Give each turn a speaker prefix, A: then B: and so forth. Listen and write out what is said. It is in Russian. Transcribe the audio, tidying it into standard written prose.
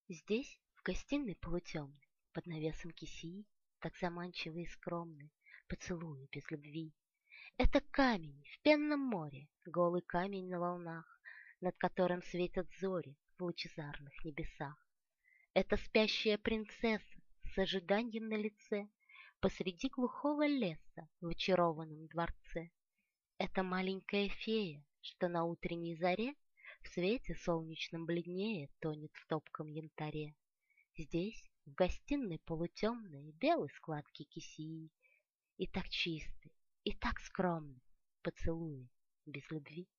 A: Здесь, в гостиной полутемной, под навесом кисеи, так заманчивы и скромны поцелуи без любви. Это камень в пенном море, голый камень на волнах, над которым светят зори в лучезарных небесах. Это спящая принцесса с ожиданием на лице посреди глухого леса в очарованном дворце. Это маленькая фея, что на утренней заре в свете солнечном бледнее тонет в топком янтаре. Здесь, в гостиной полутемной, белой складки кисеи, и так чисты, и так скромны поцелуи без любви.